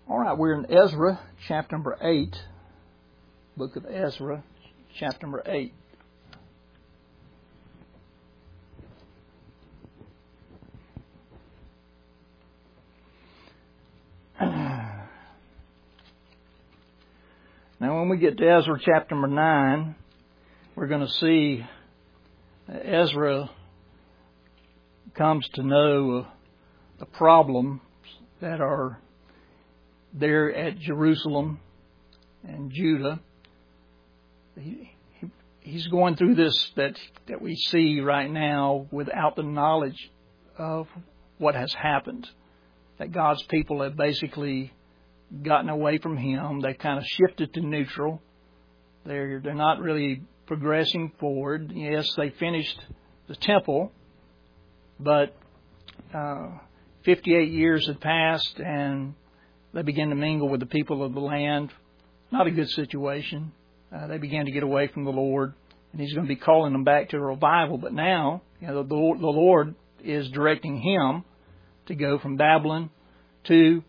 All right, we're in Ezra, chapter number 8. Book of Ezra, chapter number 8. Now, when we get to Ezra chapter number 9, we're going to see Ezra comes to know the problems that are there at Jerusalem and Judah. He's going through this that we see right now without the knowledge of what has happened. That God's people have basically gotten away from Him. They kind of shifted to neutral. They're not really progressing forward. Yes, they finished the temple, but 58 years had passed and they began to mingle with the people of the land. Not a good situation. They began to get away from the Lord, and He's going to be calling them back to a revival. But now, the Lord is directing him to go from Babylon to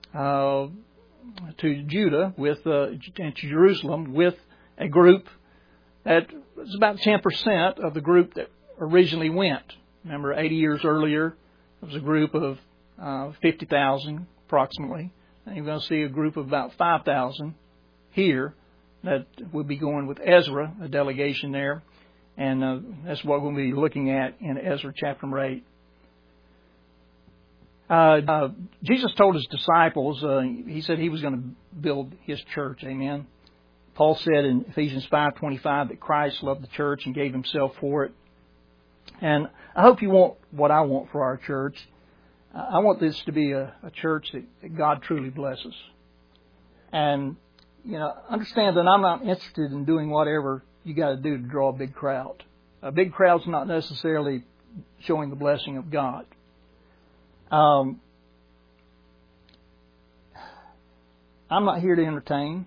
Judah and to Jerusalem with a group that was about 10% of the group that originally went. Remember, 80 years earlier, there was a group of 50,000 approximately. And you're going to see a group of about 5,000 here that will be going with Ezra, a delegation there. And that's what we'll be looking at in Ezra chapter number 8. Jesus told His disciples, He said He was going to build His church. Amen. Paul said in Ephesians 5:25 that Christ loved the church and gave Himself for it. And I hope you want what I want for our church. I want this to be a church that God truly blesses. And, understand that I'm not interested in doing whatever you got to do to draw a big crowd. A big crowd's not necessarily showing the blessing of God. I'm not here to entertain.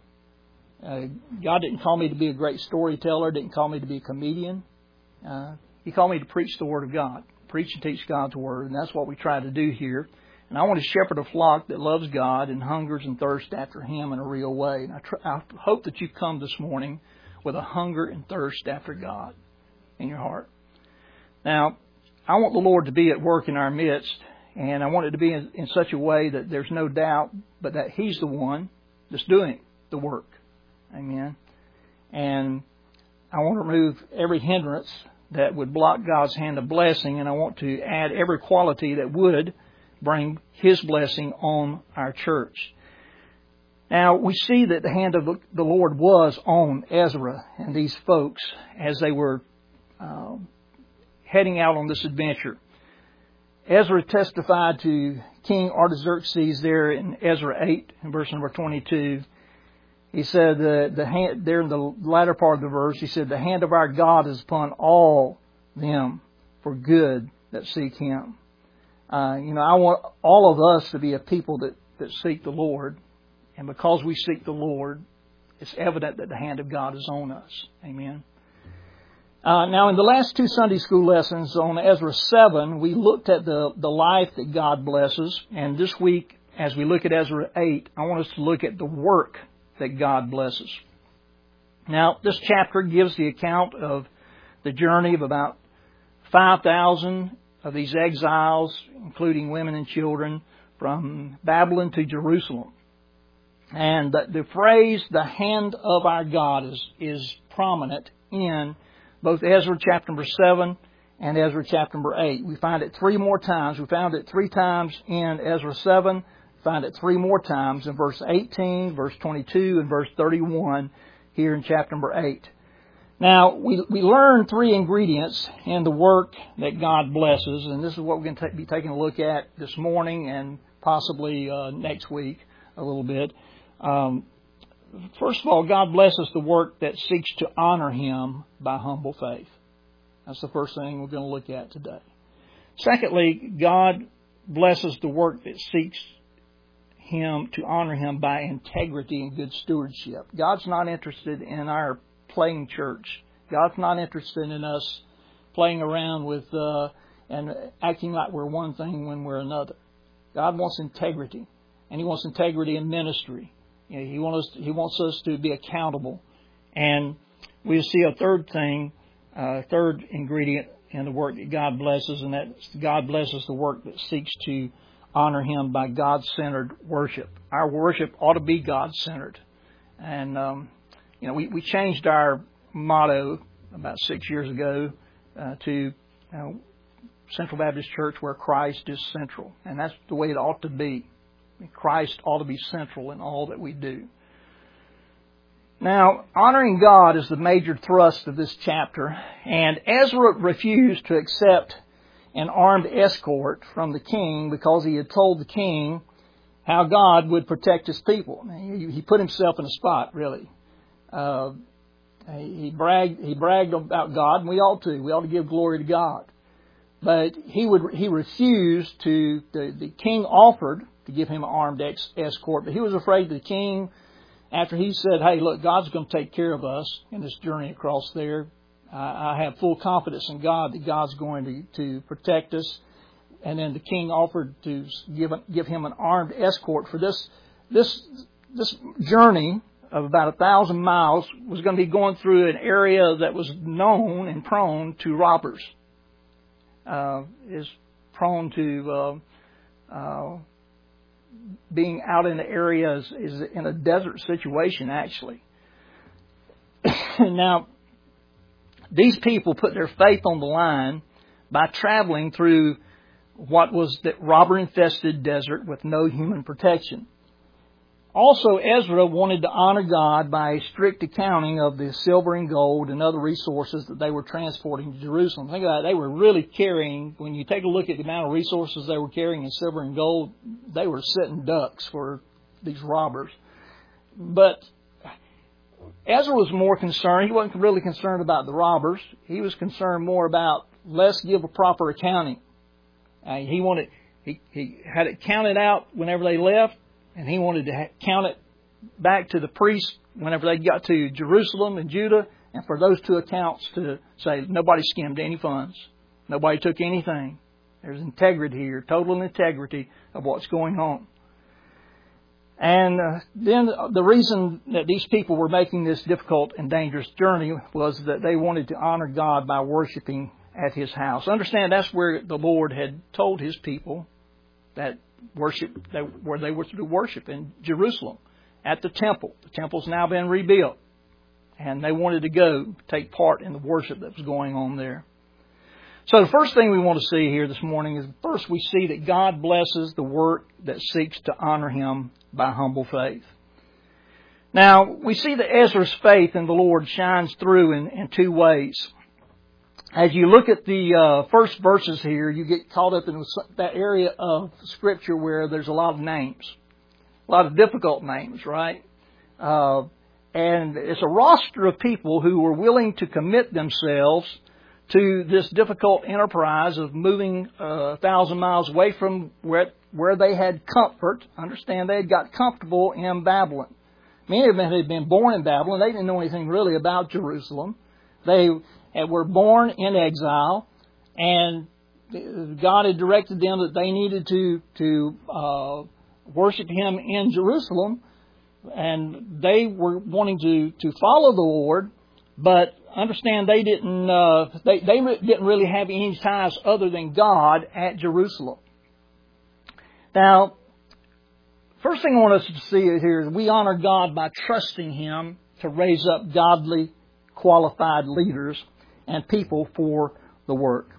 God didn't call me to be a great storyteller, didn't call me to be a comedian. He called me to preach the Word of God. Preach and teach God's Word, and that's what we try to do here. And I want to shepherd a flock that loves God and hungers and thirsts after Him in a real way. And I hope that you come this morning with a hunger and thirst after God in your heart. Now, I want the Lord to be at work in our midst, and I want it to be in such a way that there's no doubt, but that He's the one that's doing the work. Amen. And I want to remove every hindrance that would block God's hand of blessing, and I want to add every quality that would bring His blessing on our church. Now, we see that the hand of the Lord was on Ezra and these folks as they were heading out on this adventure. Ezra testified to King Artaxerxes there in Ezra 8, in verse number 22. He said, the hand there in the latter part of the verse, he said, the hand of our God is upon all them for good that seek Him. I want all of us to be a people that seek the Lord. And because we seek the Lord, it's evident that the hand of God is on us. Amen. Now, in the last two Sunday school lessons on Ezra 7, we looked at the life that God blesses. And this week, as we look at Ezra 8, I want us to look at the work that God blesses. Now, this chapter gives the account of the journey of about 5,000 of these exiles, including women and children, from Babylon to Jerusalem. And the phrase, the hand of our God, is prominent in both Ezra chapter number 7 and Ezra chapter number 8. We find it three more times. We found it three times in Ezra 7. Find it three more times in verse 18, verse 22, and verse 31 here in chapter number 8. Now, we learn three ingredients in the work that God blesses, and this is what we're going to be taking a look at this morning and possibly next week a little bit. First of all, God blesses the work that seeks to honor Him by humble faith. That's the first thing we're going to look at today. Secondly, God blesses the work that seeks Him to honor Him by integrity and good stewardship. God's not interested in our playing church. God's not interested in us playing around with and acting like we're one thing when we're another. God wants integrity. and He wants integrity in ministry. He wants us to be accountable. And we see a third thing, third ingredient in the work that God blesses, and that God blesses the work that seeks to honor Him by God-centered worship. Our worship ought to be God-centered. And, we changed our motto about 6 years ago to Central Baptist Church where Christ is central. And that's the way it ought to be. Christ ought to be central in all that we do. Now, honoring God is the major thrust of this chapter, and Ezra refused to accept an armed escort from the king because he had told the king how God would protect His people. He put himself in a spot, really. He bragged about God, and we ought to. We ought to give glory to God. But he refused to. The king offered to give him an armed escort, but he was afraid the king, after he said, "Hey, look, God's going to take care of us in this journey across there. I have full confidence in God that God's going to protect us." And then the king offered to give him an armed escort for this journey of about 1,000 miles was going to be going through an area that was known and prone to robbers. Is prone to being out in the area is in a desert situation, actually. Now, these people put their faith on the line by traveling through what was the robber-infested desert with no human protection. Also, Ezra wanted to honor God by a strict accounting of the silver and gold and other resources that they were transporting to Jerusalem. Think about it, they were really carrying, when you take a look at the amount of resources they were carrying in silver and gold, they were setting ducks for these robbers. But Ezra was more concerned. He wasn't really concerned about the robbers. He was concerned more about, let's give a proper accounting. He had it counted out whenever they left, and he wanted to count it back to the priests whenever they got to Jerusalem and Judah, and for those two accounts to say nobody skimmed any funds, nobody took anything. There's integrity here, total integrity of what's going on. And then the reason that these people were making this difficult and dangerous journey was that they wanted to honor God by worshiping at His house. Understand, that's where the Lord had told His people that where they were to worship, in Jerusalem, at the temple. The temple's now been rebuilt, and they wanted to go take part in the worship that was going on there. So the first thing we want to see here this morning is, first we see that God blesses the work that seeks to honor Him by humble faith. Now, we see that Ezra's faith in the Lord shines through in two ways. As you look at the first verses here, you get caught up in that area of Scripture where there's a lot of names. A lot of difficult names, right? And it's a roster of people who were willing to commit themselves to this difficult enterprise of moving 1,000 miles away from where they had comfort. Understand, they had got comfortable in Babylon. Many of them had been born in Babylon. They didn't know anything really about Jerusalem. They were born in exile, and God had directed them that they needed to worship Him in Jerusalem, and they were wanting to follow the Lord, but understand they didn't really have any ties other than God at Jerusalem. Now, first thing I want us to see here is we honor God by trusting Him to raise up godly, qualified leaders and people for the work.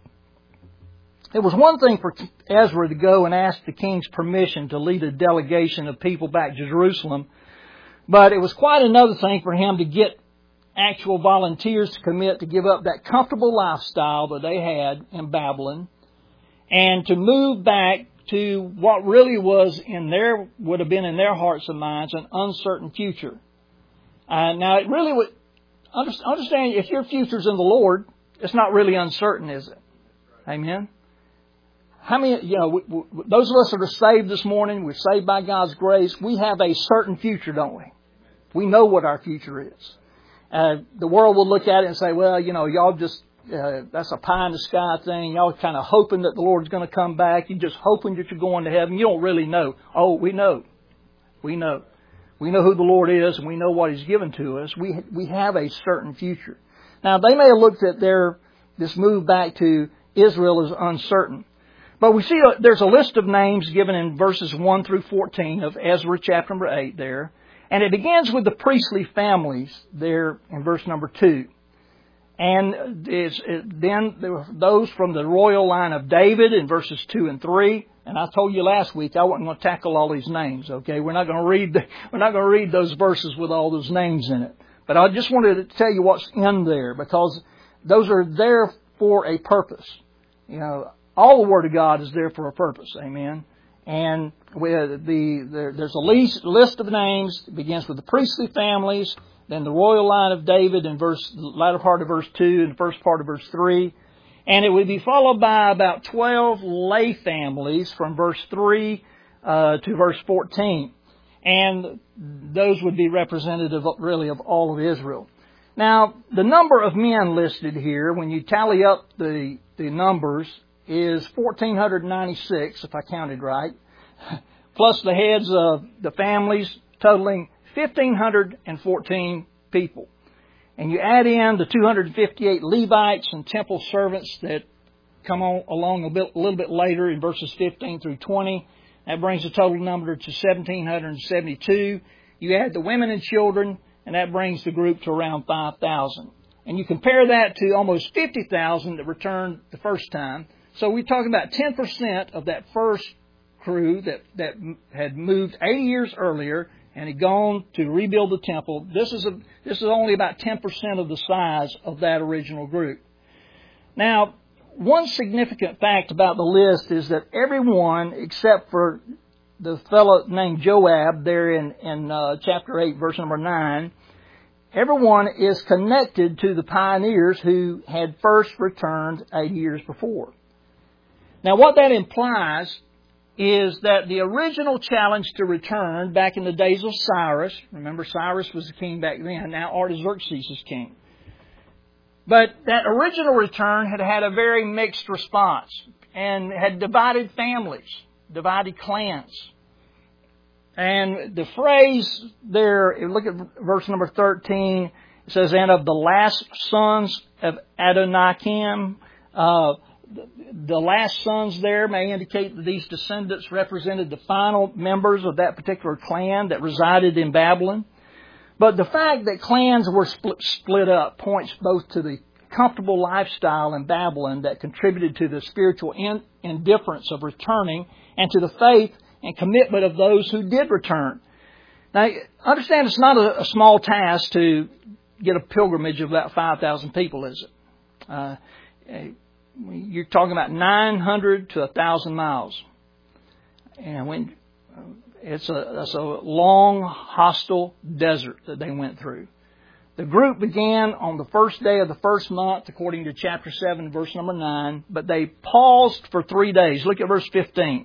It was one thing for Ezra to go and ask the king's permission to lead a delegation of people back to Jerusalem, but it was quite another thing for him to get actual volunteers to commit to give up that comfortable lifestyle that they had in Babylon and to move back to what really would have been in their hearts and minds an uncertain future. Now, it really would. Understand, if your future's in the Lord, it's not really uncertain, is it? Amen? How many, those of us that are saved this morning, we're saved by God's grace, we have a certain future, don't we? We know what our future is. The world will look at it and say, well, y'all just, that's a pie in the sky thing. Y'all kind of hoping that the Lord's going to come back. You're just hoping that you're going to heaven. You don't really know. Oh, we know. We know. We know who the Lord is, and we know what He's given to us. We have a certain future. Now, they may have looked at this move back to Israel as uncertain. But we see there's a list of names given in verses 1 through 14 of Ezra chapter number 8 there. And it begins with the priestly families there in verse number 2. And then there were those from the royal line of David in verses 2 and 3. And I told you last week I wasn't going to tackle all these names. Okay, we're not going to read those verses with all those names in it. But I just wanted to tell you what's in there, because those are there for a purpose. You know, all the Word of God is there for a purpose. Amen. And there's a list of names. It begins with the priestly families, then the royal line of David in the latter part of verse 2 and the first part of verse 3. And it would be followed by about 12 lay families from verse 3 to verse 14. And those would be representative really of all of Israel. Now, the number of men listed here, when you tally up the numbers, is 1,496, if I counted right, plus the heads of the families, totaling 1,514 people. And you add in the 258 Levites and temple servants that come along a little bit later in verses 15 through 20. That brings the total number to 1,772. You add the women and children, and that brings the group to around 5,000. And you compare that to almost 50,000 that returned the first time. So we're talking about 10% of that first crew that had moved 80 years earlier and had gone to rebuild the temple. This is only about 10% of the size of that original group. Now, one significant fact about the list is that everyone except for the fellow named Joab there in chapter 8, verse number 9, everyone is connected to the pioneers who had first returned 80 years before. Now, what that implies is that the original challenge to return back in the days of Cyrus, remember Cyrus was the king back then, now Artaxerxes is king. But that original return had a very mixed response and had divided families, divided clans. And the phrase there, if you look at verse number 13, it says, and of the last sons of Adonikim, the last sons there may indicate that these descendants represented the final members of that particular clan that resided in Babylon. But the fact that clans were split up points both to the comfortable lifestyle in Babylon that contributed to the spiritual indifference of returning and to the faith and commitment of those who did return. Now, understand it's not a small task to get a pilgrimage of about 5,000 people, is it? You're talking about 900 to 1,000 miles. And it's a long, hostile desert that they went through. The group began on the first day of the first month, according to chapter 7, verse number 9, but they paused for 3 days. Look at verse 15.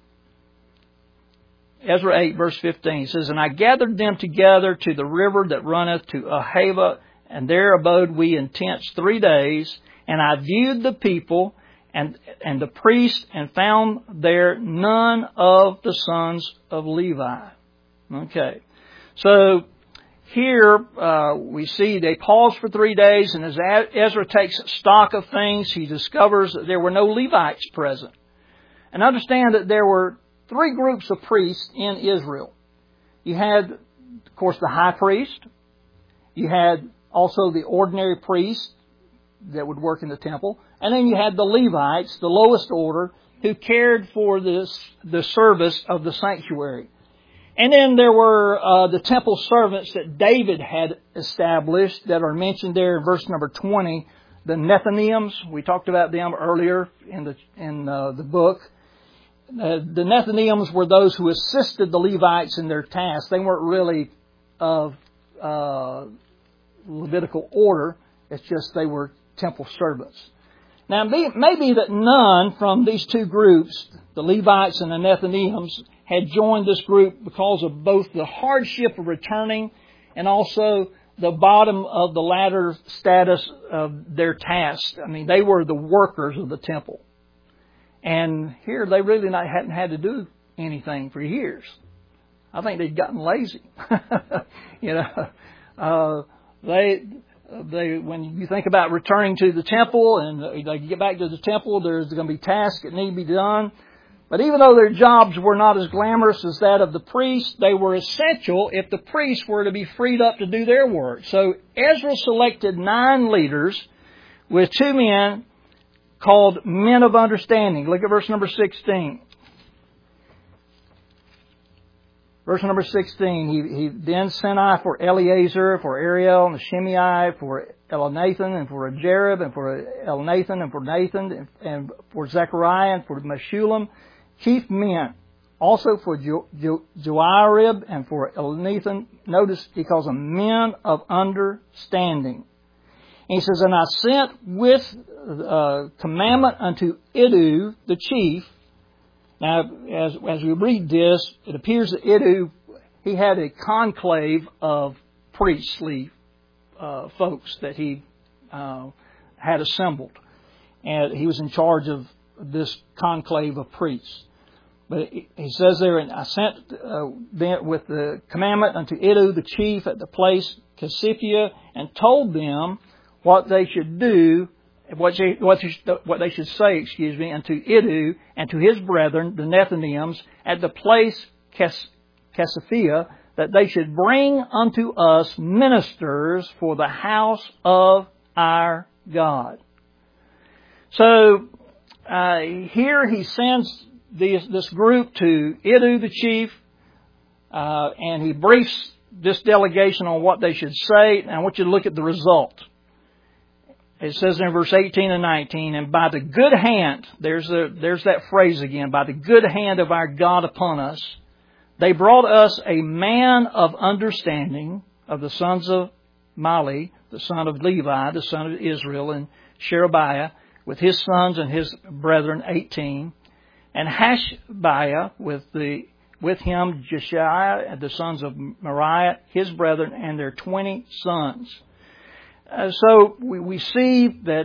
Ezra 8, verse 15 says, and I gathered them together to the river that runneth to Ahava, and there abode we in tents 3 days. And I viewed the people and the priests and found there none of the sons of Levi. Okay. So here we see they paused for 3 days, and as Ezra takes stock of things, he discovers that there were no Levites present. And understand that there were 3 groups of priests in Israel. You had, of course, the high priest. You had also the ordinary priest that would work in the temple. And then you had the Levites, the lowest order, who cared for the service of the sanctuary. And then there were the temple servants that David had established that are mentioned there in verse number 20. The Nethinims, we talked about them earlier in the book. The Nethinims were those who assisted the Levites in their tasks. They weren't really of Levitical order. It's just they were temple servants. Now, it may be that none from these 2 groups, the Levites and the Nethinims, had joined this group because of both the hardship of returning and also the bottom of the ladder status of their tasks. I mean, they were the workers of the temple. And here they really hadn't had to do anything for years. I think they'd gotten lazy. They when you think about returning to the temple and they get back to the temple, there's going to be tasks that need to be done. But even though their jobs were not as glamorous as that of the priests, they were essential if the priests were to be freed up to do their work. So Ezra selected 9 leaders with 2 men called men of understanding. Look at verse number 16. Verse number 16, he then sent I for Eleazar, for Ariel, and Shimei, for Elnathan, and for Jarib, and for Elnathan, and for Nathan, and for Zechariah, and for Meshullam, chief men. Also for Joarib, and for Elnathan. Notice he calls them men of understanding. And he says, and I sent with commandment unto Iddo, the chief. Now, as we read this, it appears that Iddo, he had a conclave of priestly folks that he had assembled. And he was in charge of this conclave of priests. But he says there, and I sent with the commandment unto Iddo, the chief, at the place Cassiphia, and told them what they should do, what they should say, unto Iddo and to his brethren, the Nethinims, at the place Cassiphia, that they should bring unto us ministers for the house of our God. So here he sends this group to Iddo the chief, and he briefs this delegation on what they should say. And I want you to look at the result. It says in verse 18 and 19, and by the good hand, there's that phrase again, by the good hand of our God upon us, they brought us a man of understanding of the sons of Mali, the son of Levi, the son of Israel, and Sherebiah, with his sons and his brethren, 18, and Hashabiah, with him Jeshaiah, the sons of Moriah, his brethren, and their 20 sons. So we see that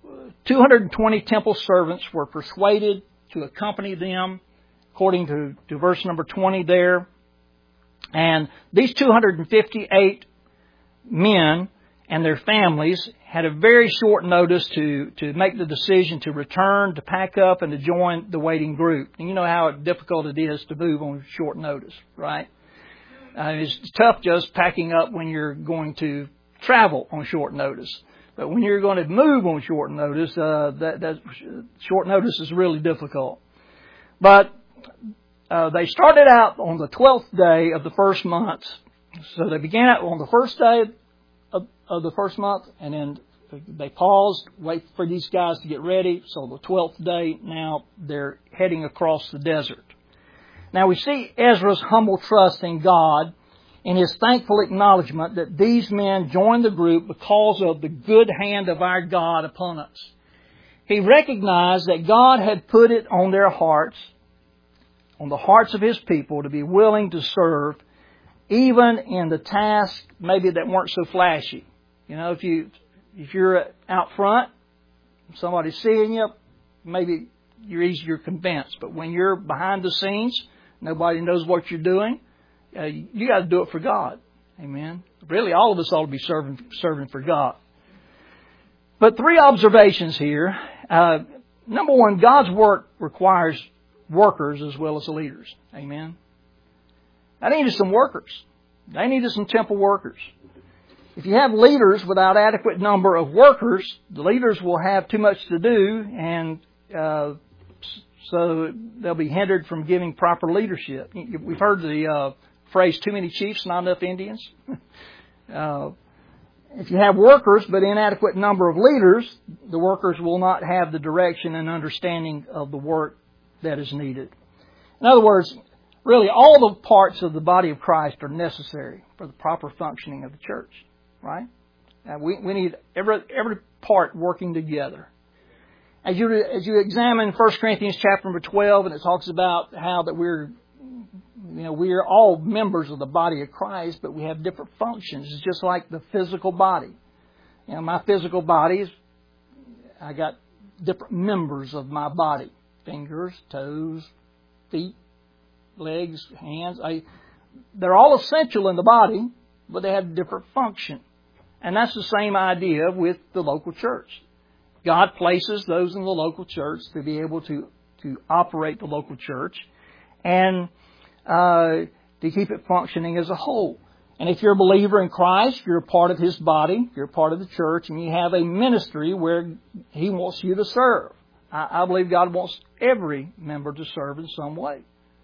220 temple servants were persuaded to accompany them, according to verse number 20 there. And these 258 men and their families had a very short notice to make the decision to return, to pack up, and to join the waiting group. And you know how difficult it is to move on short notice, right? It's tough just packing up when you're going to travel on short notice. But when you're going to move on short notice, that short notice is really difficult. But they started out on the 12th day of the first month. So they began out on the first day of the first month, and then they paused, wait for these guys to get ready. So the 12th day, now they're heading across the desert. Now we see Ezra's humble trust in God and his thankful acknowledgement that these men joined the group because of the good hand of our God upon us. He recognized that God had put it on their hearts, on the hearts of his people, to be willing to serve, even in the tasks maybe that weren't so flashy. You know, if you're out front, somebody's seeing you, maybe you're easier convinced. But when you're behind the scenes, nobody knows what you're doing. You got to do it for God. Amen. Really, all of us ought to be serving for God. But 3 observations here. Number 1, God's work requires workers as well as leaders. Amen. They needed some workers. They needed some temple workers. If you have leaders without adequate number of workers, the leaders will have too much to do, and so they'll be hindered from giving proper leadership. We've heard the phrase, too many chiefs, not enough Indians. If you have workers but inadequate number of leaders, the workers will not have the direction and understanding of the work that is needed. In other words, really all the parts of the body of Christ are necessary for the proper functioning of the church, right? We need every part working together. As you examine 1 Corinthians chapter number 12, and it talks about how that we're all members of the body of Christ, but we have different functions. It's just like the physical body. You know, my physical body I got different members of my body. Fingers, toes, feet, legs, hands. they're all essential in the body, but they have a different function. And that's the same idea with the local church. God places those in the local church to be able to operate the local church and to keep it functioning as a whole. And if you're a believer in Christ, you're a part of His body, you're a part of the church, and you have a ministry where He wants you to serve. I believe God wants every member to serve in some way.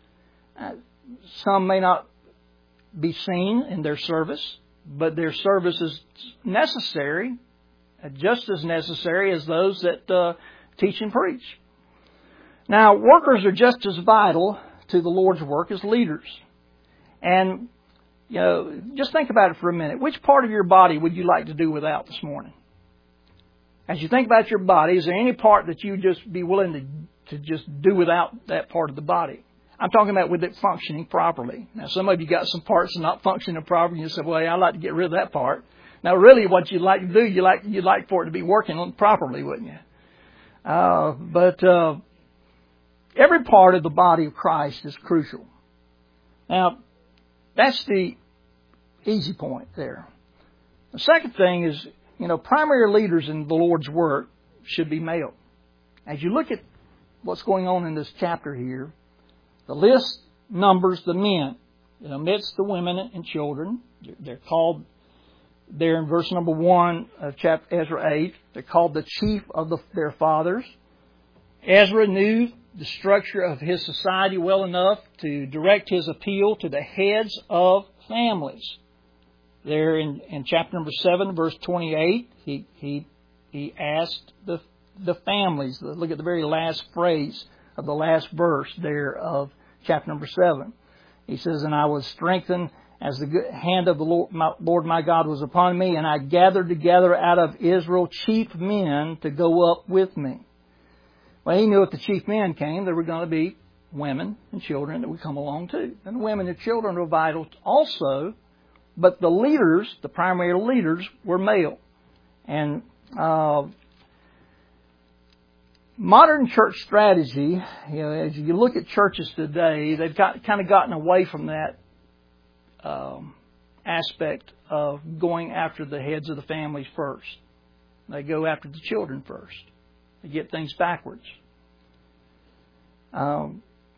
Some may not be seen in their service, but their service is necessary, just as necessary as those that teach and preach. Now, workers are just as vital to the Lord's work as leaders. And, just think about it for a minute. Which part of your body would you like to do without this morning? As you think about your body, is there any part that you would just be willing to just do without that part of the body? I'm talking about with it functioning properly. Now, some of you got some parts not functioning properly, and you say, well, I'd like to get rid of that part. Now, really, what you'd like to do, you'd like for it to be working properly, wouldn't you? But every part of the body of Christ is crucial. Now, that's the easy point there. The second thing is, primary leaders in the Lord's work should be male. As you look at what's going on in this chapter here, the list numbers the men. It omits the women and children. They're called, there in verse number 1 of chapter Ezra 8, they're called the chief of their fathers. Ezra knew the structure of his society well enough to direct his appeal to the heads of families. There in chapter number 7, verse 28, he asked the families. Look at the very last phrase of the last verse there of chapter number 7. He says, and I was strengthened as the good hand of the Lord my God was upon me, and I gathered together out of Israel chief men to go up with me. Well, he knew if the chief men came, there were going to be women and children that would come along too. And the women and children were vital also, but the leaders, the primary leaders, were male. And modern church strategy, as you look at churches today, they've kind of gotten away from that aspect of going after the heads of the families first. They go after the children first. They get things backwards. To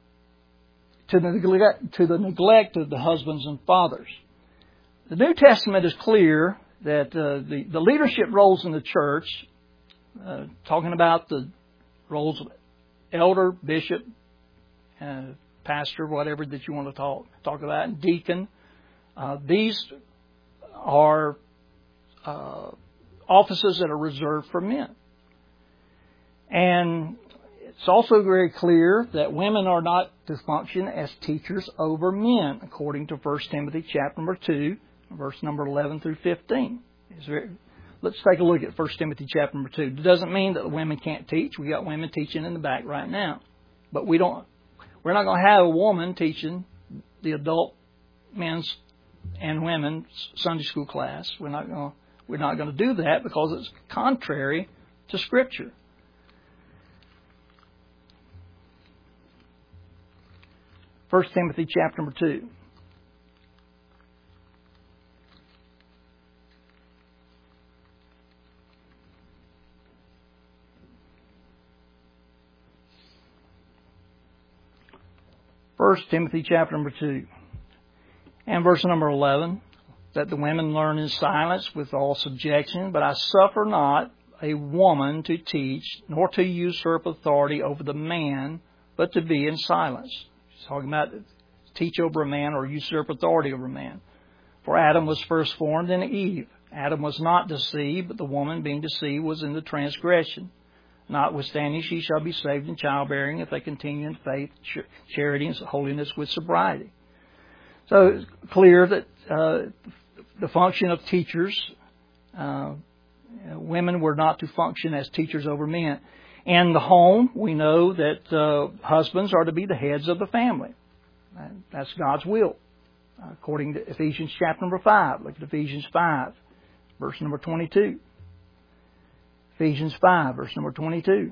the neglect of the husbands and fathers. The New Testament is clear that the leadership roles in the church, talking about the roles of elder, bishop, pastor, whatever that you want to talk about, and deacon, these are offices that are reserved for men. And it's also very clear that women are not to function as teachers over men, according to 1 Timothy chapter number 2, verse number 11 through 15. Let's take a look at 1 Timothy chapter number 2. It doesn't mean that the women can't teach. We got women teaching in the back right now. But we're not going to have a woman teaching the adult men's and women's Sunday school class. We're not going to do that because it's contrary to Scripture. 1 Timothy chapter number 2. First Timothy chapter number 2 and verse number 11, that the women learn in silence with all subjection, but I suffer not a woman to teach, nor to usurp authority over the man, but to be in silence. He's talking about teach over a man or usurp authority over a man. For Adam was first formed, then Eve. Adam was not deceived, but the woman being deceived was in the transgression. Notwithstanding, she shall be saved in childbearing if they continue in faith, charity, and holiness with sobriety. So it's clear that the function of teachers, women were not to function as teachers over men. In the home, we know that husbands are to be the heads of the family. That's God's will, according to Ephesians chapter number 5. Look at Ephesians 5, verse number 22. Ephesians 5, verse number 22.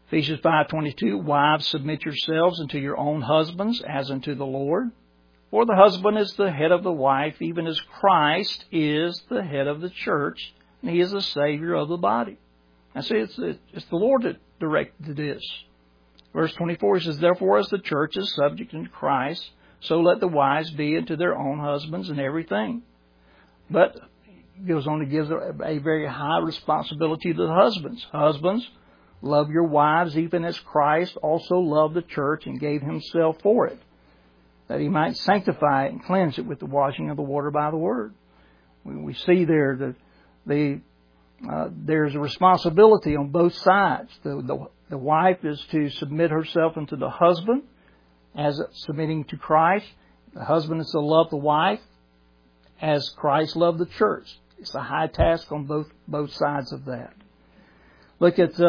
Ephesians 5:22, wives, submit yourselves unto your own husbands as unto the Lord. For the husband is the head of the wife, even as Christ is the head of the church, and He is the Savior of the body. Now see, it's the Lord that directed this. Verse 24 says, therefore as the church is subject unto Christ, so let the wives be unto their own husbands in everything. But it goes on to give a very high responsibility to the husbands. Husbands, love your wives even as Christ also loved the church and gave Himself for it, that He might sanctify it and cleanse it with the washing of the water by the word. We see there that there's a responsibility on both sides. The wife is to submit herself unto the husband as submitting to Christ. The husband is to love the wife as Christ loved the church. It's a high task on both sides of that. Look at,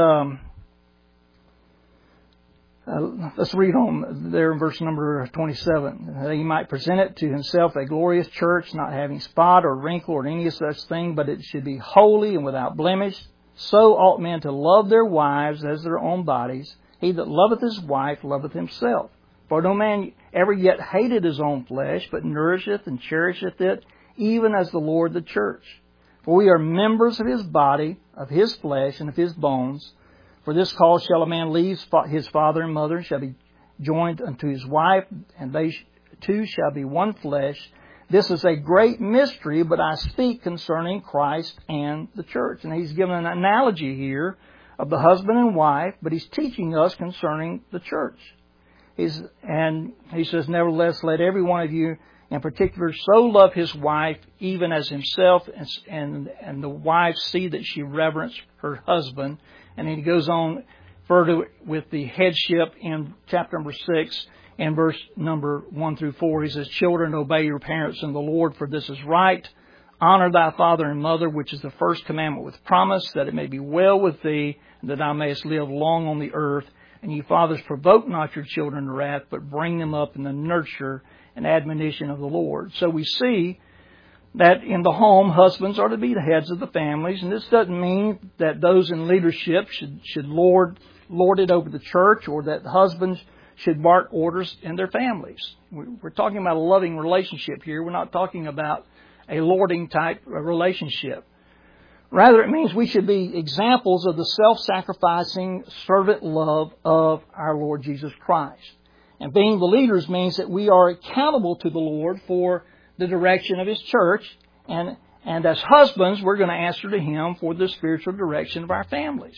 let's read on there in verse number 27. That He might present it to Himself a glorious church, not having spot or wrinkle or any such thing, but it should be holy and without blemish. So ought men to love their wives as their own bodies. He that loveth his wife loveth himself. For no man ever yet hated his own flesh, but nourisheth and cherisheth it, even as the Lord the church. For we are members of His body, of His flesh, and of His bones. For this cause shall a man leave his father and mother, and shall be joined unto his wife, and they two shall be one flesh. This is a great mystery, but I speak concerning Christ and the church. And He's given an analogy here of the husband and wife, but He's teaching us concerning the church. And He says, nevertheless, let every one of you in particular so love his wife even as himself, and the wife see that she reverence her husband. And then he goes on further with the headship in chapter number 6 and verse number 1 through 4. He says, children, obey your parents in the Lord, for this is right. Honor thy father and mother, which is the first commandment with promise, that it may be well with thee, and that thou mayest live long on the earth. And ye fathers, provoke not your children to wrath, but bring them up in the nurture and admonition of the Lord. So we see that in the home, husbands are to be the heads of the families. And this doesn't mean that those in leadership should lord it over the church, or that husbands should bark orders in their families. We're talking about a loving relationship here. We're not talking about a lording type relationship. Rather, it means we should be examples of the self-sacrificing servant love of our Lord Jesus Christ. And being the leaders means that we are accountable to the Lord for the direction of His church. And as husbands, we're going to answer to Him for the spiritual direction of our families.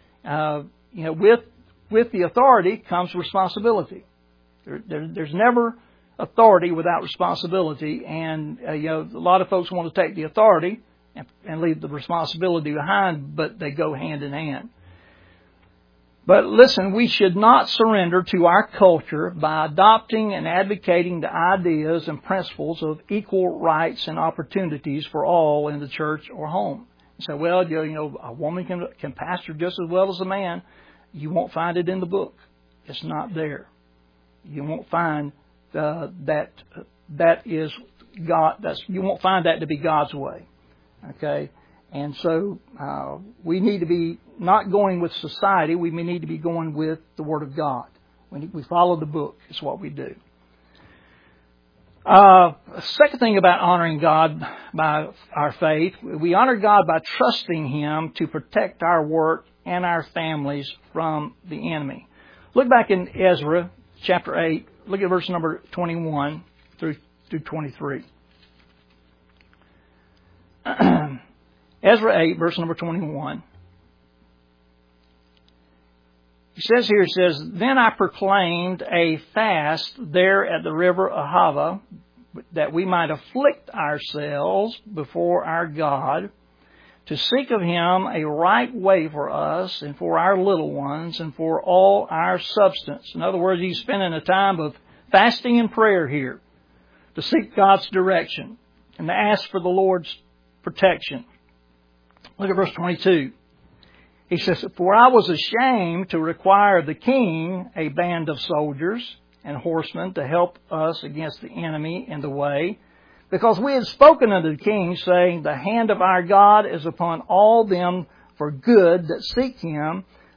With the authority comes responsibility. There's never authority without responsibility. And, a lot of folks want to take the authority and leave the responsibility behind, but they go hand in hand. But listen, we should not surrender to our culture by adopting and advocating the ideas and principles of equal rights and opportunities for all in the church or home. You say, well, a woman can pastor just as well as a man. You won't find it in the book. It's not there. You won't find that is God. You won't find that to be God's way. Okay. And so we need to be not going with society. We need to be going with the Word of God. We follow the book. It's what we do. Second thing about honoring God by our faith, we honor God by trusting Him to protect our work and our families from the enemy. Look back in Ezra chapter 8. Look at verse number 21 through 23. Ezra 8, verse number 21. It says, Then I proclaimed a fast there at the river Ahava, that we might afflict ourselves before our God, to seek of Him a right way for us and for our little ones and for all our substance. In other words, he's spending a time of fasting and prayer here to seek God's direction and to ask for the Lord's protection. Look at verse 22. He says, For I was ashamed to require the king a band of soldiers and horsemen to help us against the enemy in the way, because we had spoken unto the king, saying, The hand of our God is upon all them for good that seek Him,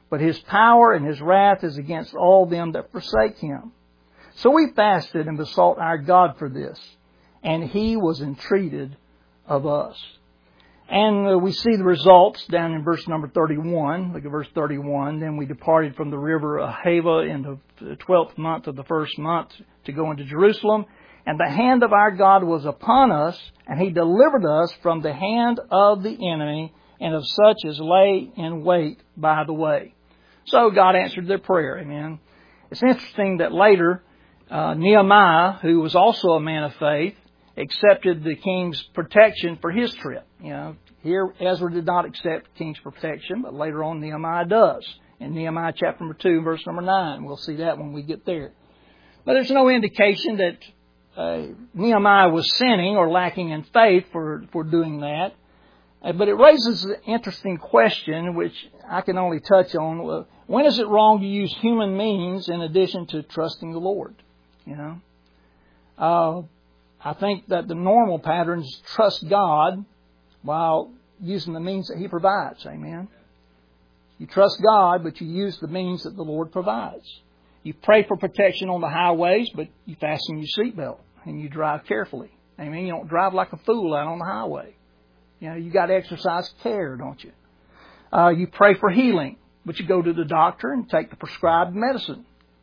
but His power and His wrath is against all them that forsake Him. So we fasted and besought our God for this, and He was entreated of us. And we see the results down in verse number 31. Look at verse 31. Then we departed from the river Ahava in the 12th month of the first month to go into Jerusalem. And the hand of our God was upon us, and He delivered us from the hand of the enemy and of such as lay in wait by the way. So God answered their prayer. Amen. It's interesting that later Nehemiah, who was also a man of faith, accepted the king's protection for his trip. You know, here Ezra did not accept king's protection, but later on Nehemiah does. In Nehemiah chapter number 2, verse number 9. We'll see that when we get there. But there's no indication that Nehemiah was sinning or lacking in faith for doing that. But it raises an interesting question, which I can only touch on. When is it wrong to use human means in addition to trusting the Lord? You know, I think that the normal pattern is trust God while using the means that He provides. Amen. You trust God, but you use the means that the Lord provides. You pray for protection on the highways, but you fasten your seatbelt and you drive carefully. Amen. You don't drive like a fool out on the highway. You know, you got to exercise care, don't you? You pray for healing, but you go to the doctor and take the prescribed medicine.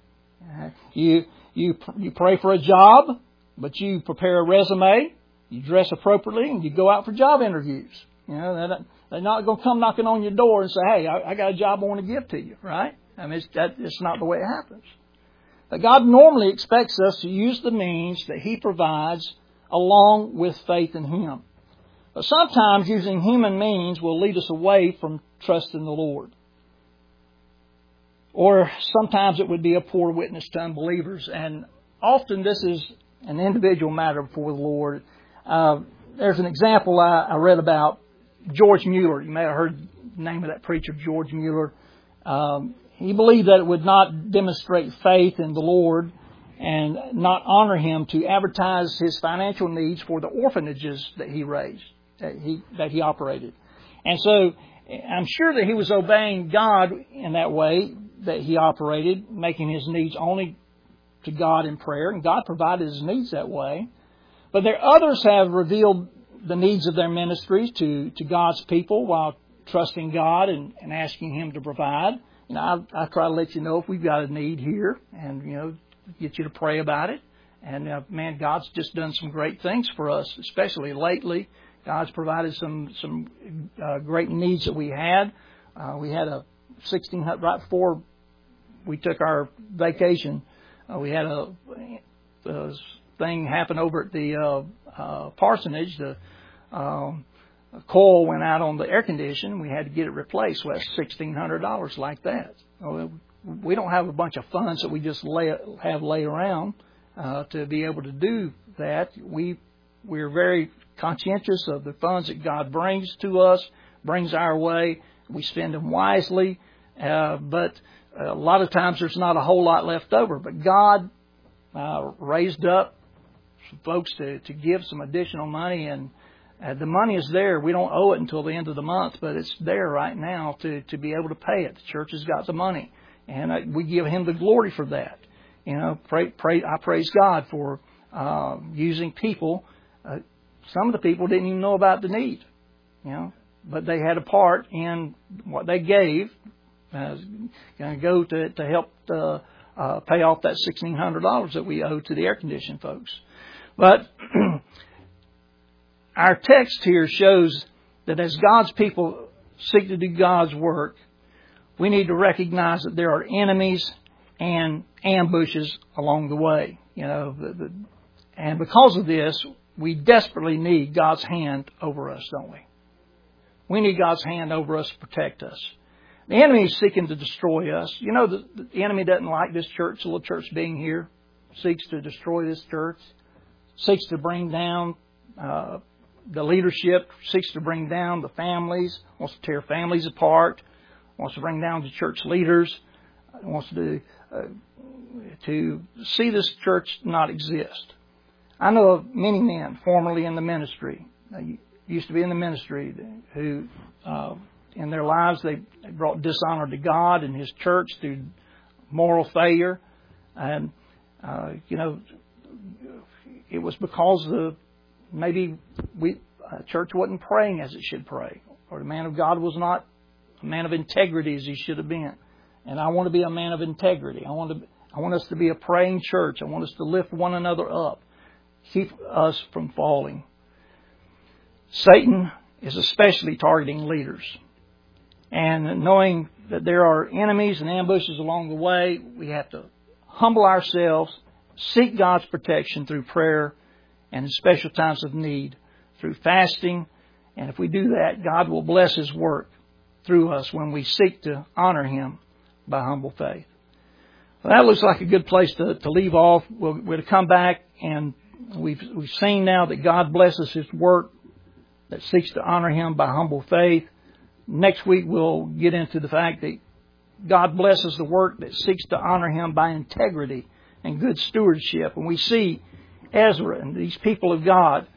You pray for a job, but you prepare a resume, you dress appropriately, and you go out for job interviews. You know, they're not going to come knocking on your door and say, "Hey, I got a job I want to give to you," right? I mean, it's not the way it happens. But God normally expects us to use the means that He provides along with faith in Him. But sometimes using human means will lead us away from trusting the Lord. Or sometimes it would be a poor witness to unbelievers. And often this is an individual matter before the Lord. There's an example I read about George Mueller. You may have heard the name of that preacher, George Mueller. He believed that it would not demonstrate faith in the Lord and not honor Him to advertise his financial needs for the orphanages that he raised, that he operated. And so I'm sure that he was obeying God in that way that he operated, making his needs only to God in prayer, and God provided his needs that way. But there others have revealed the needs of their ministries to God's people while trusting God and asking Him to provide. You know, I try to let you know if we've got a need here, and you know, get you to pray about it. And man, God's just done some great things for us, especially lately. God's provided some great needs that we had. We had a 1600 right before we took our vacation. We had a thing happen over at the parsonage. The coil went out on the air condition. We had to get it replaced. So that's $1,600 like that. We don't have a bunch of funds that we just lay around to be able to do that. We're very conscientious of the funds that God brings to us, brings our way. We spend them wisely, but a lot of times there's not a whole lot left over. But God raised up some folks to give some additional money, and the money is there. We don't owe it until the end of the month, but it's there right now to be able to pay it. The church has got the money, and we give Him the glory for that. You know, I praise God for using people. Some of the people didn't even know about the need, you know, but they had a part in what they gave. Going to go to help pay off that $1,600 that we owe to the air conditioning folks. But our text here shows that as God's people seek to do God's work, we need to recognize that there are enemies and ambushes along the way. You know, and because of this, we desperately need God's hand over us, don't we? We need God's hand over us to protect us. The enemy is seeking to destroy us. You know, the enemy doesn't like this church, the little church being here. Seeks to destroy this church. Seeks to bring down the leadership. Seeks to bring down the families. Wants to tear families apart. Wants to bring down the church leaders. Wants to see this church not exist. I know of many men formerly in the ministry, used to be in the ministry, who in their lives. They brought dishonor to God and His church through moral failure. And, it was because maybe church wasn't praying as it should pray, or the man of God was not a man of integrity as he should have been. And I want to be a man of integrity. I want us to be a praying church. I want us to lift one another up, keep us from falling. Satan is especially targeting leaders. And knowing that there are enemies and ambushes along the way, we have to humble ourselves, seek God's protection through prayer, and in special times of need through fasting. And if we do that, God will bless His work through us when we seek to honor Him by humble faith. Well, that looks like a good place to leave off. We'll come back, and we've seen now that God blesses His work that seeks to honor Him by humble faith. Next week we'll get into the fact that God blesses the work that seeks to honor Him by integrity and good stewardship. And we see Ezra and these people of God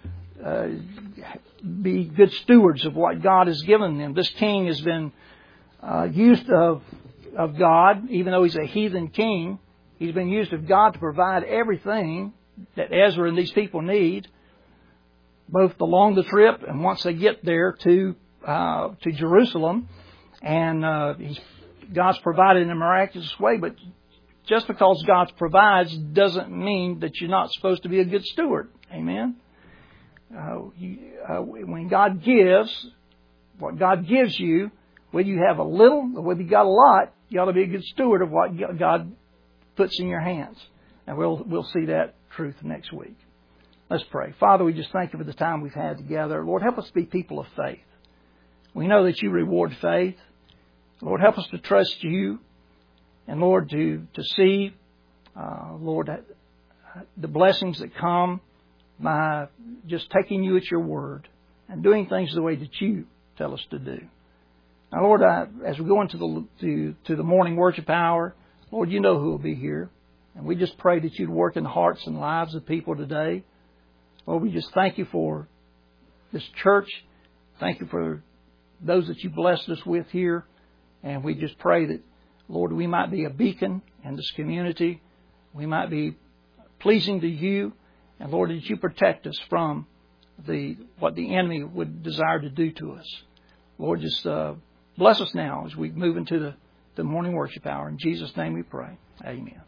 be good stewards of what God has given them. This king has been used of God, even though he's a heathen king. He's been used of God to provide everything that Ezra and these people need, both along the trip and once they get there to Jerusalem. And God's provided in a miraculous way, but just because God provides doesn't mean that you're not supposed to be a good steward. Amen? When God gives, what God gives you, whether you have a little or whether you got a lot, you ought to be a good steward of what God puts in your hands. And we'll see that truth next week. Let's pray. Father, we just thank You for the time we've had together. Lord, help us be people of faith. We know that You reward faith. Lord, help us to trust You. And Lord, to see, Lord, the blessings that come by just taking You at Your word and doing things the way that You tell us to do. Now, Lord, as we go into the morning worship hour, Lord, You know who will be here. And we just pray that You'd work in the hearts and lives of people today. Lord, we just thank You for this church. Thank You for those that You blessed us with here. And we just pray that, Lord, we might be a beacon in this community. We might be pleasing to You. And Lord, that You protect us from what the enemy would desire to do to us. Lord, just bless us now as we move into the morning worship hour. In Jesus' name we pray. Amen.